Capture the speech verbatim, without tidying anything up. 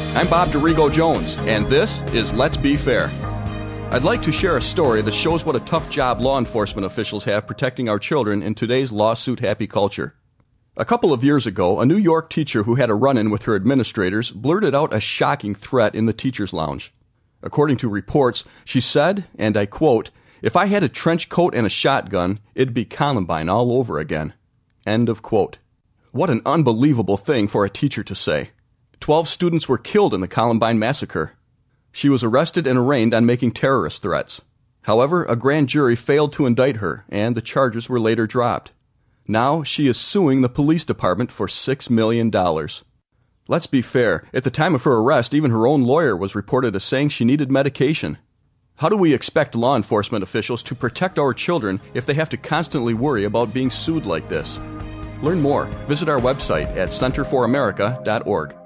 I'm Bob DeRigo Jones, and this is Let's Be Fair. I'd like to share a story that shows what a tough job law enforcement officials have protecting our children in today's lawsuit-happy culture. A couple of years ago, a New York teacher who had a run-in with her administrators blurted out a shocking threat in the teacher's lounge. According to reports, she said, and I quote, "If I had a trench coat and a shotgun, it'd be Columbine all over again." End of quote. What an unbelievable thing for a teacher to say. Twelve students were killed in the Columbine massacre. She was arrested and arraigned on making terrorist threats. However, a grand jury failed to indict her, and the charges were later dropped. Now she is suing the police department for six million dollars. Let's be fair, at the time of her arrest, even her own lawyer was reported as saying she needed medication. How do we expect law enforcement officials to protect our children if they have to constantly worry about being sued like this? Learn more. Visit our website at center for america dot org.